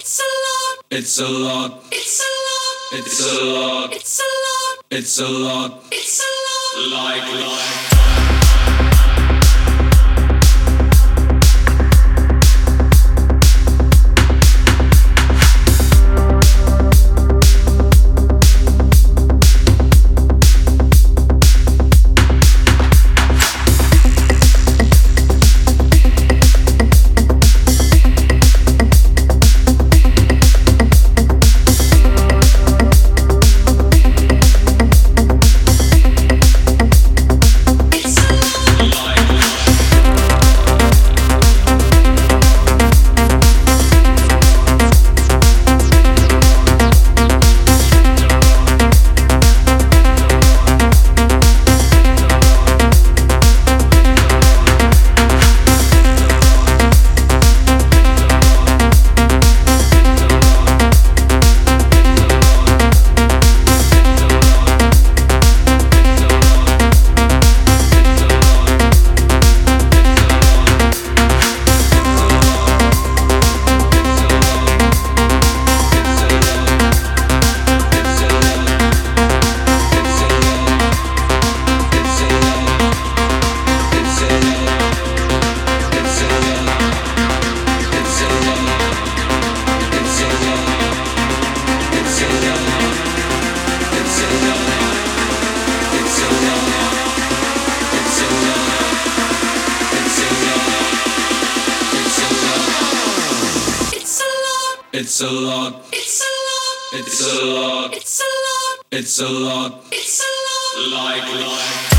It's a lot. It's a lot. It's a lot. It's a lot. It's a lot. It's a lot. It's a lot. Like. It's a lot. It's a lot. It's a lot. It's a lot. It's a lot. It's a lot. Like.